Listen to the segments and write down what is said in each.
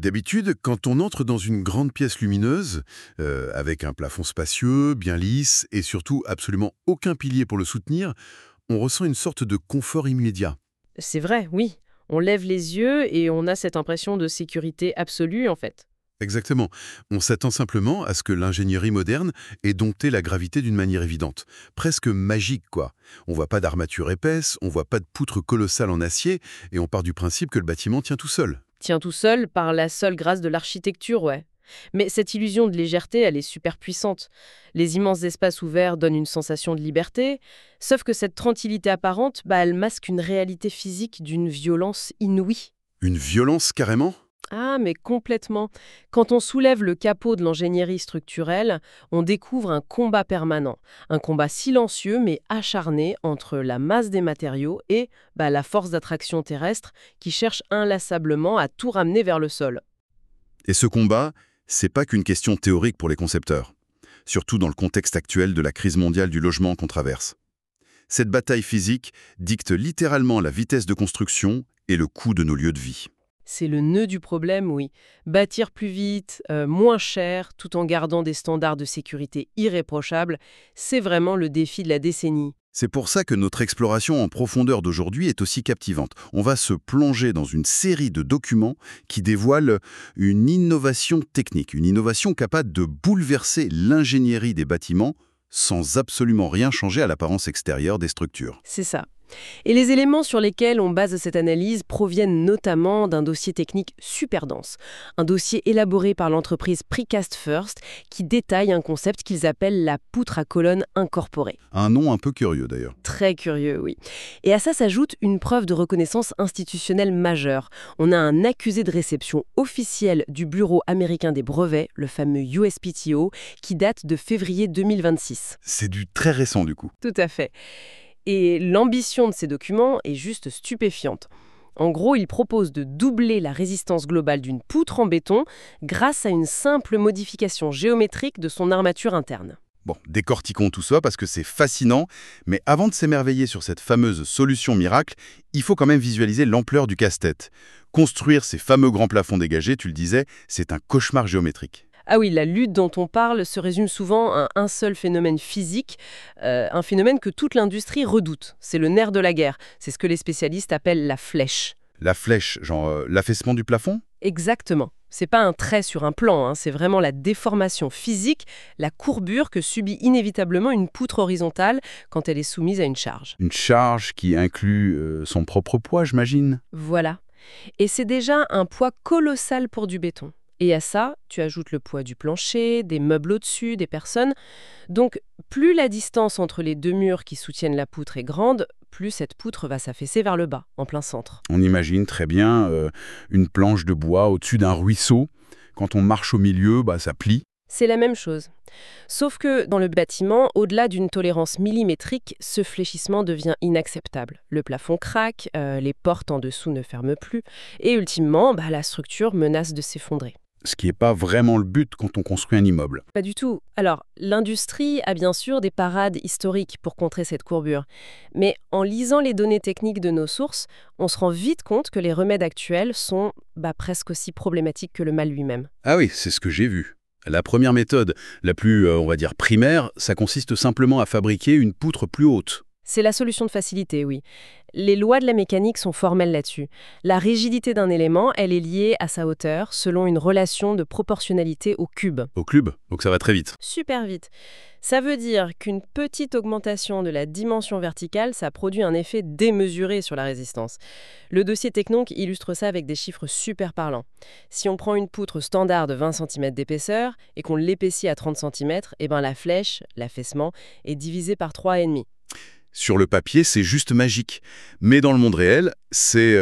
D'habitude, quand on entre dans une grande pièce lumineuse, avec un plafond spacieux, bien lisse, et surtout absolument aucun pilier pour le soutenir, on ressent une sorte de confort immédiat. C'est vrai, oui. On lève les yeux et on a cette impression de sécurité absolue, en fait. Exactement. On s'attend simplement à ce que l'ingénierie moderne ait dompté la gravité d'une manière évidente. Presque magique, quoi. On voit pas d'armature épaisse, on voit pas de poutre colossale en acier, et on part du principe que le bâtiment tient tout seul. Tient tout seul par la seule grâce de l'architecture, ouais. Mais cette illusion de légèreté, elle est super puissante. Les immenses espaces ouverts donnent une sensation de liberté, sauf que cette tranquillité apparente, elle masque une réalité physique d'une violence inouïe. Une violence carrément? Ah, mais complètement. Quand on soulève le capot de l'ingénierie structurelle, on découvre un combat permanent. Un combat silencieux mais acharné entre la masse des matériaux et la force d'attraction terrestre qui cherche inlassablement à tout ramener vers le sol. Et ce combat, c'est pas qu'une question théorique pour les concepteurs. Surtout dans le contexte actuel de la crise mondiale du logement qu'on traverse. Cette bataille physique dicte littéralement la vitesse de construction et le coût de nos lieux de vie. C'est le nœud du problème, oui. Bâtir plus vite, moins cher, tout en gardant des standards de sécurité irréprochables, c'est vraiment le défi de la décennie. C'est pour ça que notre exploration en profondeur d'aujourd'hui est aussi captivante. On va se plonger dans une série de documents qui dévoilent une innovation technique, une innovation capable de bouleverser l'ingénierie des bâtiments sans absolument rien changer à l'apparence extérieure des structures. C'est ça. Et les éléments sur lesquels on base cette analyse proviennent notamment d'un dossier technique super dense. Un dossier élaboré par l'entreprise Precast First qui détaille un concept qu'ils appellent la poutre à colonnes incorporée. Un nom un peu curieux d'ailleurs. Très curieux, oui. Et à ça s'ajoute une preuve de reconnaissance institutionnelle majeure. On a un accusé de réception officiel du Bureau américain des brevets, le fameux USPTO, qui date de février 2026. C'est du très récent du coup. Tout à fait. Et l'ambition de ces documents est juste stupéfiante. En gros, ils proposent de doubler la résistance globale d'une poutre en béton grâce à une simple modification géométrique de son armature interne. Bon, décortiquons tout ça parce que c'est fascinant, mais avant de s'émerveiller sur cette fameuse solution miracle, il faut quand même visualiser l'ampleur du casse-tête. Construire ces fameux grands plafonds dégagés, tu le disais, c'est un cauchemar géométrique. Ah oui, la lutte dont on parle se résume souvent à un seul phénomène physique, un phénomène que toute l'industrie redoute. C'est le nerf de la guerre. C'est ce que les spécialistes appellent la flèche. La flèche, genre l'affaissement du plafond? Exactement. C'est pas un trait sur un plan, c'est vraiment la déformation physique, la courbure que subit inévitablement une poutre horizontale quand elle est soumise à une charge. Une charge qui inclut son propre poids, j'imagine? Voilà. Et c'est déjà un poids colossal pour du béton. Et à ça, tu ajoutes le poids du plancher, des meubles au-dessus, des personnes. Donc, plus la distance entre les deux murs qui soutiennent la poutre est grande, plus cette poutre va s'affaisser vers le bas, en plein centre. On imagine très bien une planche de bois au-dessus d'un ruisseau. Quand on marche au milieu, ça plie. C'est la même chose. Sauf que dans le bâtiment, au-delà d'une tolérance millimétrique, ce fléchissement devient inacceptable. Le plafond craque, les portes en dessous ne ferment plus, et ultimement, la structure menace de s'effondrer. Ce qui n'est pas vraiment le but quand on construit un immeuble. Pas du tout. Alors, l'industrie a bien sûr des parades historiques pour contrer cette courbure. Mais en lisant les données techniques de nos sources, on se rend vite compte que les remèdes actuels sont presque aussi problématiques que le mal lui-même. Ah oui, c'est ce que j'ai vu. La première méthode, la plus, on va dire, primaire, ça consiste simplement à fabriquer une poutre plus haute. C'est la solution de facilité, oui. Les lois de la mécanique sont formelles là-dessus. La rigidité d'un élément, elle est liée à sa hauteur selon une relation de proportionnalité au cube. Au cube, donc ça va très vite. Super vite. Ça veut dire qu'une petite augmentation de la dimension verticale, ça produit un effet démesuré sur la résistance. Le dossier Technonc illustre ça avec des chiffres super parlants. Si on prend une poutre standard de 20 cm d'épaisseur et qu'on l'épaissit à 30 cm, la flèche, l'affaissement, est divisée par 3,5. Sur le papier, c'est juste magique. Mais dans le monde réel, c'est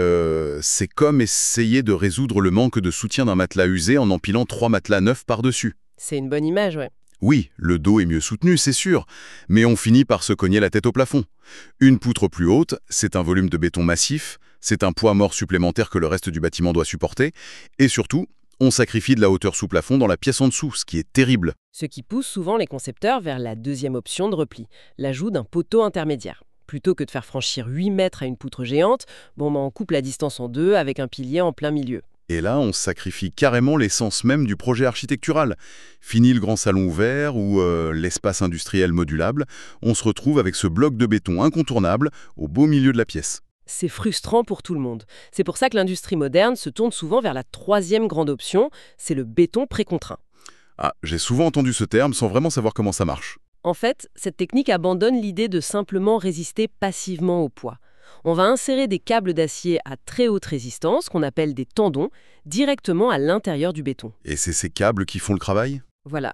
comme essayer de résoudre le manque de soutien d'un matelas usé en empilant 3 matelas neufs par-dessus. C'est une bonne image, ouais. Oui, le dos est mieux soutenu, c'est sûr, mais on finit par se cogner la tête au plafond. Une poutre plus haute, c'est un volume de béton massif, c'est un poids mort supplémentaire que le reste du bâtiment doit supporter, et surtout, on sacrifie de la hauteur sous plafond dans la pièce en dessous, ce qui est terrible. Ce qui pousse souvent les concepteurs vers la deuxième option de repli, l'ajout d'un poteau intermédiaire. Plutôt que de faire franchir 8 mètres à une poutre géante, on coupe la distance en deux avec un pilier en plein milieu. Et là, on sacrifie carrément l'essence même du projet architectural. Fini le grand salon ouvert ou l'espace industriel modulable, on se retrouve avec ce bloc de béton incontournable au beau milieu de la pièce. C'est frustrant pour tout le monde. C'est pour ça que l'industrie moderne se tourne souvent vers la troisième grande option, c'est le béton précontraint. Ah, j'ai souvent entendu ce terme sans vraiment savoir comment ça marche. En fait, cette technique abandonne l'idée de simplement résister passivement au poids. On va insérer des câbles d'acier à très haute résistance, qu'on appelle des tendons, directement à l'intérieur du béton. Et c'est ces câbles qui font le travail? Voilà.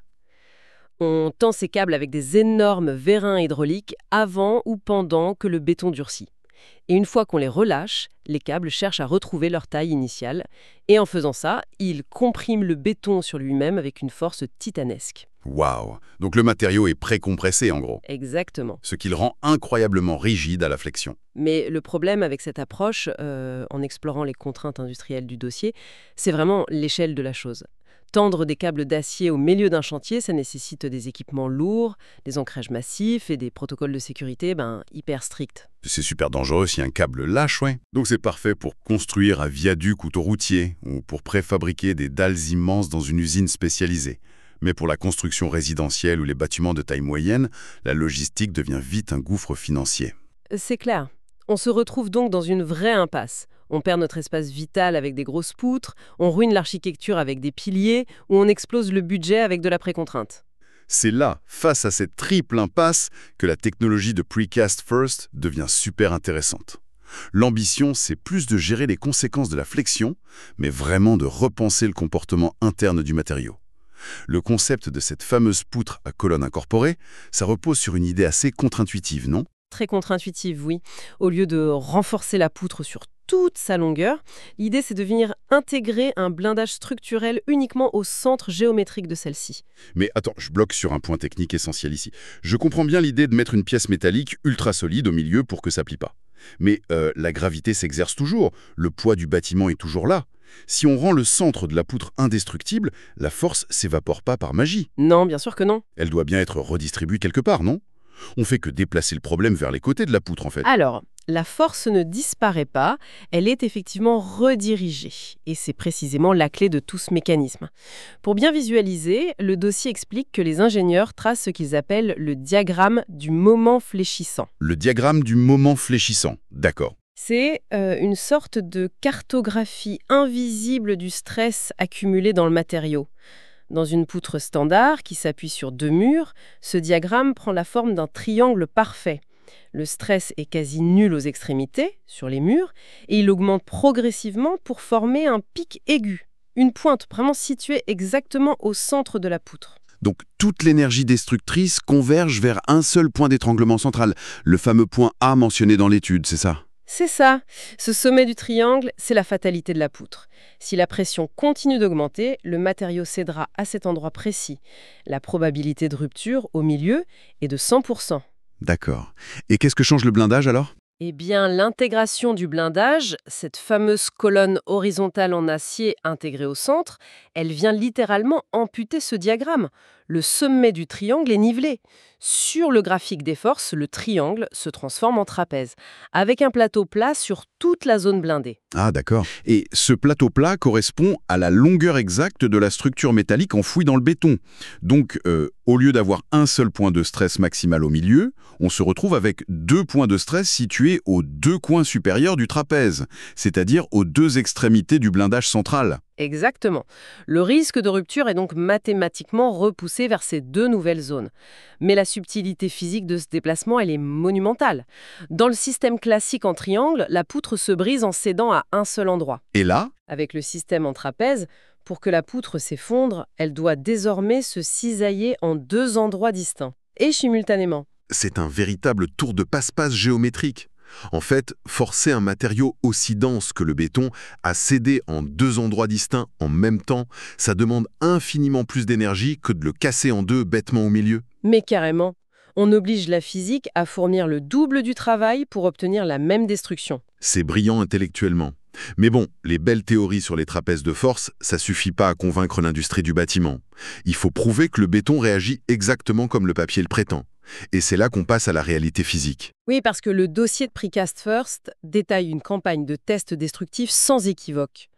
On tend ces câbles avec des énormes vérins hydrauliques avant ou pendant que le béton durcit. Et une fois qu'on les relâche, les câbles cherchent à retrouver leur taille initiale. Et en faisant ça, ils compriment le béton sur lui-même avec une force titanesque. Waouh! Donc le matériau est précompressé en gros, Exactement. ce qui le rend incroyablement rigide à la flexion. Mais le problème avec cette approche, en explorant les contraintes industrielles du dossier, c'est vraiment l'échelle de la chose. Tendre des câbles d'acier au milieu d'un chantier, ça nécessite des équipements lourds, des ancrages massifs et des protocoles de sécurité hyper stricts. C'est super dangereux si un câble lâche, ouais. Donc c'est parfait pour construire un viaduc autoroutier ou pour préfabriquer des dalles immenses dans une usine spécialisée. Mais pour la construction résidentielle ou les bâtiments de taille moyenne, la logistique devient vite un gouffre financier. C'est clair. On se retrouve donc dans une vraie impasse. On perd notre espace vital avec des grosses poutres, on ruine l'architecture avec des piliers, ou on explose le budget avec de la précontrainte. C'est là, face à cette triple impasse, que la technologie de Precast First devient super intéressante. L'ambition, c'est plus de gérer les conséquences de la flexion, mais vraiment de repenser le comportement interne du matériau. Le concept de cette fameuse poutre à colonne incorporée, ça repose sur une idée assez contre-intuitive, non? Très contre-intuitive, oui. Au lieu de renforcer la poutre sur toute sa longueur, l'idée c'est de venir intégrer un blindage structurel uniquement au centre géométrique de celle-ci. Mais attends, je bloque sur un point technique essentiel ici. Je comprends bien l'idée de mettre une pièce métallique ultra solide au milieu pour que ça plie pas. Mais la gravité s'exerce toujours, le poids du bâtiment est toujours là. Si on rend le centre de la poutre indestructible, la force s'évapore pas par magie. Non, bien sûr que non. Elle doit bien être redistribuée quelque part, non? On fait que déplacer le problème vers les côtés de la poutre, en fait. Alors, la force ne disparaît pas, elle est effectivement redirigée. Et c'est précisément la clé de tout ce mécanisme. Pour bien visualiser, le dossier explique que les ingénieurs tracent ce qu'ils appellent le diagramme du moment fléchissant. Le diagramme du moment fléchissant, d'accord. C'est une sorte de cartographie invisible du stress accumulé dans le matériau. Dans une poutre standard qui s'appuie sur deux murs, ce diagramme prend la forme d'un triangle parfait. Le stress est quasi nul aux extrémités, sur les murs, et il augmente progressivement pour former un pic aigu, une pointe vraiment située exactement au centre de la poutre. Donc toute l'énergie destructrice converge vers un seul point d'étranglement central, le fameux point A mentionné dans l'étude, c'est ça? C'est ça. Ce sommet du triangle, c'est la fatalité de la poutre. Si la pression continue d'augmenter, le matériau cédera à cet endroit précis. La probabilité de rupture au milieu est de 100%. D'accord. Et qu'est-ce que change le blindage alors? Eh bien, l'intégration du blindage, cette fameuse colonne horizontale en acier intégrée au centre, elle vient littéralement amputer ce diagramme. Le sommet du triangle est nivelé. Sur le graphique des forces, le triangle se transforme en trapèze, avec un plateau plat sur toute la zone blindée. Ah d'accord. Et ce plateau plat correspond à la longueur exacte de la structure métallique enfouie dans le béton. Donc, au lieu d'avoir un seul point de stress maximal au milieu, on se retrouve avec deux points de stress situés aux deux coins supérieurs du trapèze, c'est-à-dire aux deux extrémités du blindage central. Exactement. Le risque de rupture est donc mathématiquement repoussé vers ces deux nouvelles zones. Mais la subtilité physique de ce déplacement, elle est monumentale. Dans le système classique en triangle, la poutre se brise en cédant à un seul endroit. Et là, Avec le système en trapèze, pour que la poutre s'effondre, elle doit désormais se cisailler en deux endroits distincts, et simultanément. c'est un véritable tour de passe-passe géométrique. En fait, forcer un matériau aussi dense que le béton à céder en deux endroits distincts en même temps, ça demande infiniment plus d'énergie que de le casser en deux bêtement au milieu. Mais carrément, on oblige la physique à fournir le double du travail pour obtenir la même destruction. C'est brillant intellectuellement. Mais bon, les belles théories sur les trapèzes de force, ça suffit pas à convaincre l'industrie du bâtiment. Il faut prouver que le béton réagit exactement comme le papier le prétend. Et c'est là qu'on passe à la réalité physique. Oui, parce que le dossier de Precast First détaille une campagne de tests destructifs sans équivoque.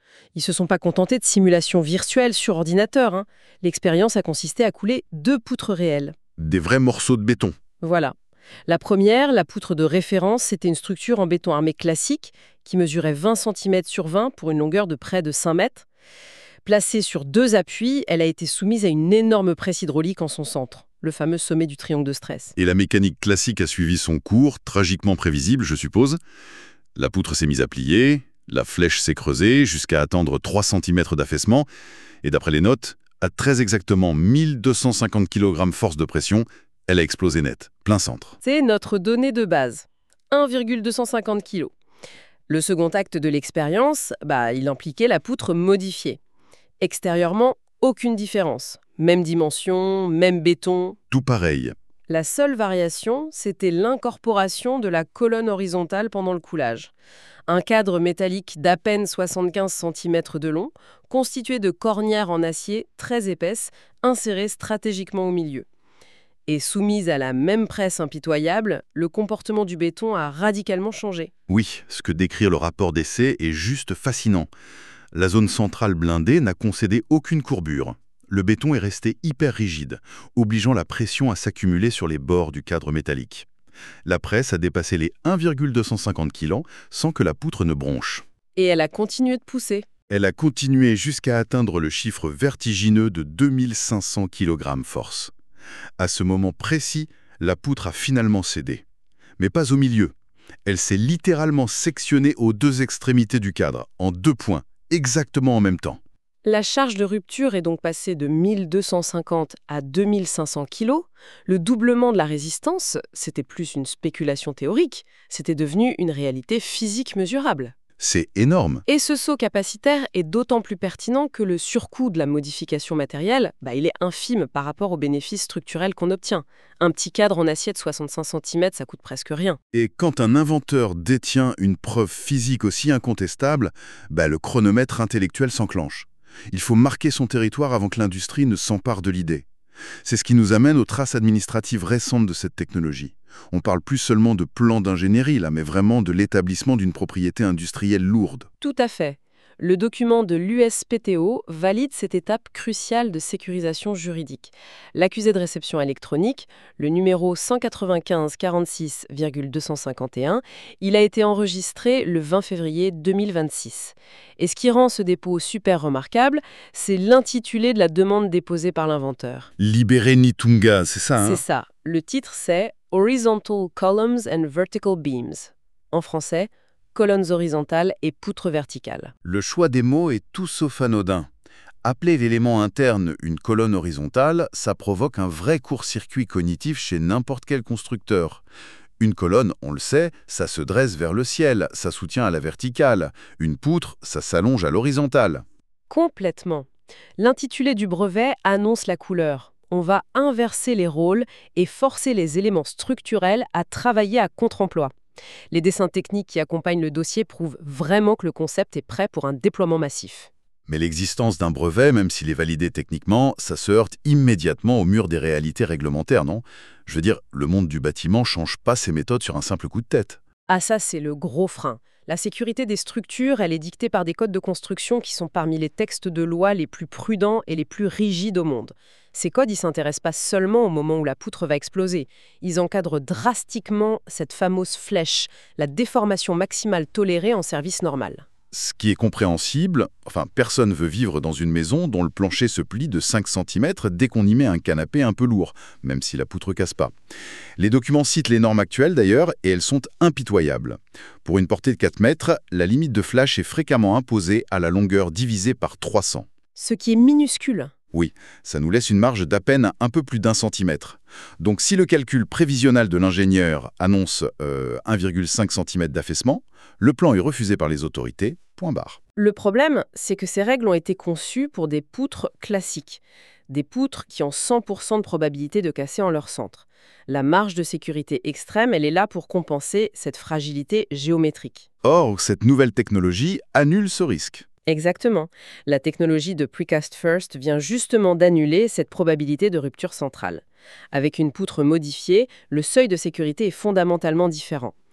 Ils se sont pas contentés de simulations virtuelles sur ordinateur, hein. L'expérience a consisté à couler 2 poutres réelles. Des vrais morceaux de béton. Voilà. La première, la poutre de référence, c'était une structure en béton armé classique qui mesurait 20 cm sur 20 pour une longueur de près de 5 mètres. Placée sur 2 appuis, elle a été soumise à une énorme presse hydraulique en son centre, le fameux sommet du triangle de stress. Et la mécanique classique a suivi son cours, tragiquement prévisible, je suppose. La poutre s'est mise à plier, la flèche s'est creusée jusqu'à atteindre 3 cm d'affaissement. Et d'après les notes, à très exactement 1250 kg force de pression, elle a explosé net, plein centre. C'est notre donnée de base, 1,250 kg. Le second acte de l'expérience, il impliquait la poutre modifiée. Extérieurement, aucune différence. Même dimension, même béton. Tout pareil. La seule variation, c'était l'incorporation de la colonne horizontale pendant le coulage. Un cadre métallique d'à peine 75 cm de long, constitué de cornières en acier très épaisses, insérées stratégiquement au milieu. Et soumise à la même presse impitoyable, le comportement du béton a radicalement changé. Oui, ce que décrit le rapport d'essai est juste fascinant. La zone centrale blindée n'a concédé aucune courbure. Le béton est resté hyper rigide, obligeant la pression à s'accumuler sur les bords du cadre métallique. La presse a dépassé les 1,250 kg sans que la poutre ne bronche. Et elle a continué de pousser. Elle a continué jusqu'à atteindre le chiffre vertigineux de 2500 kg force. À ce moment précis, la poutre a finalement cédé. Mais pas au milieu. Elle s'est littéralement sectionnée aux 2 extrémités du cadre, en 2 points, exactement en même temps. La charge de rupture est donc passée de 1250 à 2500 kg. Le doublement de la résistance, c'était plus une spéculation théorique, c'était devenu une réalité physique mesurable. C'est énorme. Et ce saut capacitaire est d'autant plus pertinent que le surcoût de la modification matérielle, il est infime par rapport aux bénéfices structurels qu'on obtient. Un petit cadre en acier de 65 cm, ça coûte presque rien. Et quand un inventeur détient une preuve physique aussi incontestable, le chronomètre intellectuel s'enclenche. Il faut marquer son territoire avant que l'industrie ne s'empare de l'idée. C'est ce qui nous amène aux traces administratives récentes de cette technologie. On parle plus seulement de plan d'ingénierie, là, mais vraiment de l'établissement d'une propriété industrielle lourde. Tout à fait. Le document de l'USPTO valide cette étape cruciale de sécurisation juridique. L'accusé de réception électronique, le numéro 195-46,251, il a été enregistré le 20 février 2026. Et ce qui rend ce dépôt super remarquable, c'est l'intitulé de la demande déposée par l'inventeur. Libérer Nitunga, c'est ça, hein? C'est ça. Le titre, c'est « Horizontal Columns and Vertical Beams ». En français, colonnes horizontales et poutres verticales. Le choix des mots est tout sauf anodin. Appeler l'élément interne une colonne horizontale, ça provoque un vrai court-circuit cognitif chez n'importe quel constructeur. Une colonne, on le sait, ça se dresse vers le ciel, ça soutient à la verticale. Une poutre, ça s'allonge à l'horizontale. Complètement. L'intitulé du brevet annonce la couleur. On va inverser les rôles et forcer les éléments structurels à travailler à contre-emploi. Les dessins techniques qui accompagnent le dossier prouvent vraiment que le concept est prêt pour un déploiement massif. Mais l'existence d'un brevet, même s'il est validé techniquement, ça se heurte immédiatement au mur des réalités réglementaires, non? Je veux dire, le monde du bâtiment change pas ses méthodes sur un simple coup de tête. Ah ça, c'est le gros frein. La sécurité des structures, elle est dictée par des codes de construction qui sont parmi les textes de loi les plus prudents et les plus rigides au monde. Ces codes, ils ne s'intéressent pas seulement au moment où la poutre va exploser. Ils encadrent drastiquement cette fameuse flèche, la déformation maximale tolérée en service normal. Ce qui est compréhensible, personne veut vivre dans une maison dont le plancher se plie de 5 cm dès qu'on y met un canapé un peu lourd, même si la poutre casse pas. Les documents citent les normes actuelles d'ailleurs, et elles sont impitoyables. Pour une portée de 4 mètres, la limite de flash est fréquemment imposée à la longueur divisée par 300. Ce qui est minuscule. Oui, ça nous laisse une marge d'à peine un peu plus d'1 centimètre. Donc si le calcul prévisionnel de l'ingénieur annonce 1,5 cm d'affaissement, le plan est refusé par les autorités, point barre. Le problème, c'est que ces règles ont été conçues pour des poutres classiques. Des poutres qui ont 100% de probabilité de casser en leur centre. La marge de sécurité extrême, elle est là pour compenser cette fragilité géométrique. Or, cette nouvelle technologie annule ce risque. Exactement. La technologie de Precast First vient justement d'annuler cette probabilité de rupture centrale. Avec une poutre modifiée, le seuil de sécurité est fondamentalement différent.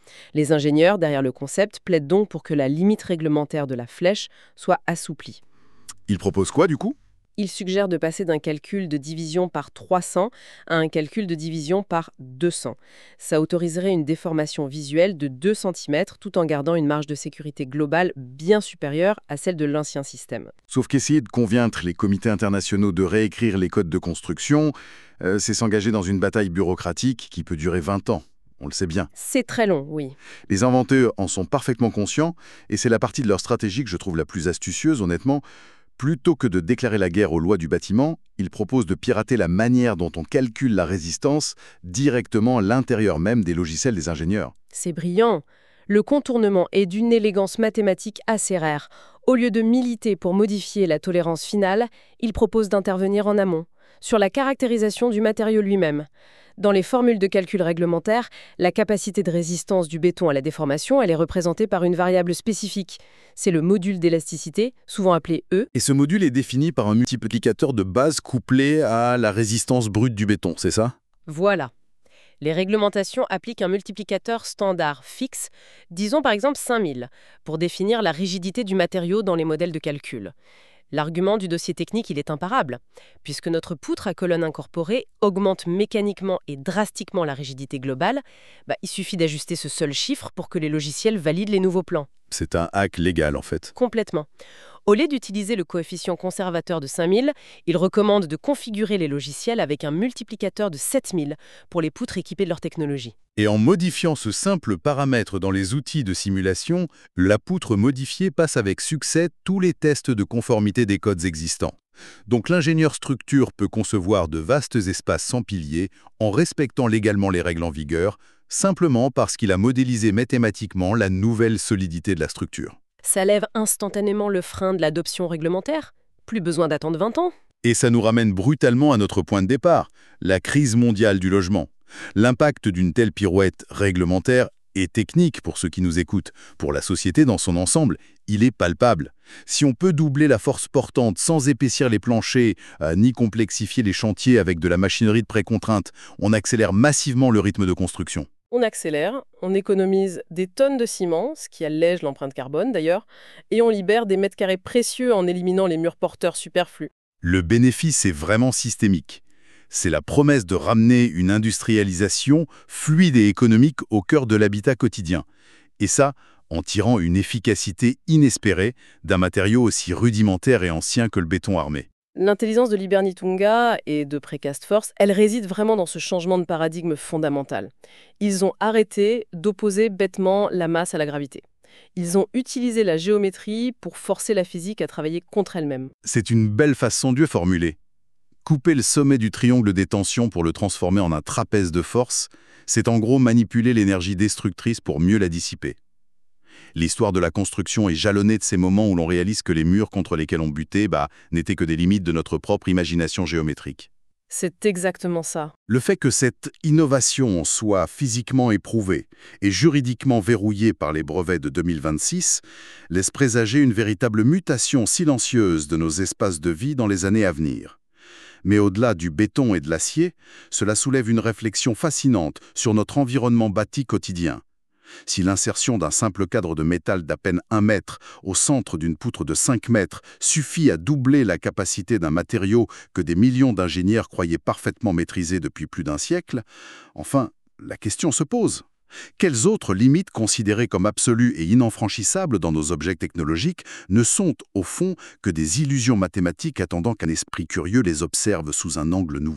Les ingénieurs, derrière le concept, plaident donc pour que la limite réglementaire de la flèche soit assouplie. Il propose quoi, du coup? Ils suggèrent de passer d'un calcul de division par 300 à un calcul de division par 200. Ça autoriserait une déformation visuelle de 2 cm tout en gardant une marge de sécurité globale bien supérieure à celle de l'ancien système. Sauf qu'essayer de convaincre les comités internationaux de réécrire les codes de construction, c'est s'engager dans une bataille bureaucratique qui peut durer 20 ans. On le sait bien. C'est très long, oui. Les inventeurs en sont parfaitement conscients, et c'est la partie de leur stratégie que je trouve la plus astucieuse, honnêtement. Plutôt que de déclarer la guerre aux lois du bâtiment, ils proposent de pirater la manière dont on calcule la résistance directement à l'intérieur même des logiciels des ingénieurs. C'est brillant. Le contournement est d'une élégance mathématique assez rare. Au lieu de militer pour modifier la tolérance finale, ils proposent d'intervenir en amont, sur la caractérisation du matériau lui-même. Dans les formules de calcul réglementaires, la capacité de résistance du béton à la déformation, elle est représentée par une variable spécifique. C'est le module d'élasticité, souvent appelé E. Et ce module est défini par un multiplicateur de base couplé à la résistance brute du béton, c'est ça? Voilà. Les réglementations appliquent un multiplicateur standard fixe, disons par exemple 5000, pour définir la rigidité du matériau dans les modèles de calcul. L'argument du dossier technique, il est imparable, puisque notre poutre à colonne incorporée augmente mécaniquement et drastiquement la rigidité globale. Il suffit d'ajuster ce seul chiffre pour que les logiciels valident les nouveaux plans. C'est un hack légal, en fait. Complètement. Au lieu d'utiliser le coefficient conservateur de 5000, il recommande de configurer les logiciels avec un multiplicateur de 7000 pour les poutres équipées de leur technologie. Et en modifiant ce simple paramètre dans les outils de simulation, la poutre modifiée passe avec succès tous les tests de conformité des codes existants. Donc l'ingénieur structure peut concevoir de vastes espaces sans piliers en respectant légalement les règles en vigueur, simplement parce qu'il a modélisé mathématiquement la nouvelle solidité de la structure. Ça lève instantanément le frein de l'adoption réglementaire. Plus besoin d'attendre 20 ans. Et ça nous ramène brutalement à notre point de départ, la crise mondiale du logement. L'impact d'une telle pirouette réglementaire et technique pour ceux qui nous écoutent, pour la société dans son ensemble, il est palpable. Si on peut doubler la force portante sans épaissir les planchers, ni complexifier les chantiers avec de la machinerie de précontrainte, on accélère massivement le rythme de construction. On accélère, on économise des tonnes de ciment, ce qui allège l'empreinte carbone d'ailleurs, et on libère des mètres carrés précieux en éliminant les murs porteurs superflus. Le bénéfice est vraiment systémique. C'est la promesse de ramener une industrialisation fluide et économique au cœur de l'habitat quotidien. Et ça, en tirant une efficacité inespérée d'un matériau aussi rudimentaire et ancien que le béton armé. L'intelligence de Liber-Nitunga et de Precast Force, elle réside vraiment dans ce changement de paradigme fondamental. Ils ont arrêté d'opposer bêtement la masse à la gravité. Ils ont utilisé la géométrie pour forcer la physique à travailler contre elle-même. C'est une belle façon de formuler. Couper le sommet du triangle des tensions pour le transformer en un trapèze de force, c'est en gros manipuler l'énergie destructrice pour mieux la dissiper. L'histoire de la construction est jalonnée de ces moments où l'on réalise que les murs contre lesquels on butait n'étaient que des limites de notre propre imagination géométrique. C'est exactement ça. Le fait que cette innovation soit physiquement éprouvée et juridiquement verrouillée par les brevets de 2026 laisse présager une véritable mutation silencieuse de nos espaces de vie dans les années à venir. Mais au-delà du béton et de l'acier, cela soulève une réflexion fascinante sur notre environnement bâti quotidien. Si l'insertion d'un simple cadre de métal d'à peine 1 mètre au centre d'une poutre de 5 mètres suffit à doubler la capacité d'un matériau que des millions d'ingénieurs croyaient parfaitement maîtriser depuis plus d'un siècle, enfin, la question se pose. Quelles autres limites considérées comme absolues et ininfranchissables dans nos objets technologiques ne sont, au fond, que des illusions mathématiques attendant qu'un esprit curieux les observe sous un angle nouveau ?